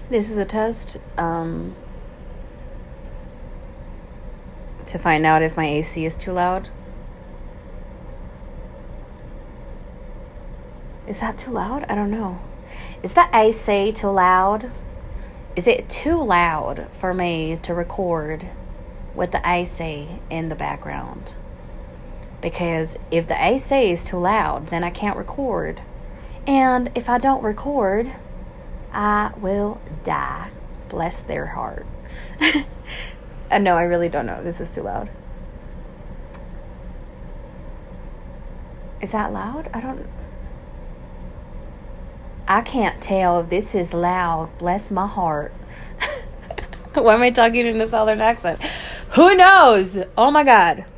This is a test to find out if my AC is too loud. Is that too loud? I don't know. Is the AC too loud? Is it too loud for me to record with the AC in the background? Because if the AC is too loud, then I can't record. And if I don't record, I will die. Bless their heart. No, I really don't know. This is too loud. Is that loud? I can't tell if this is loud. Bless my heart. Why am I talking in a southern accent? Who knows? Oh my God.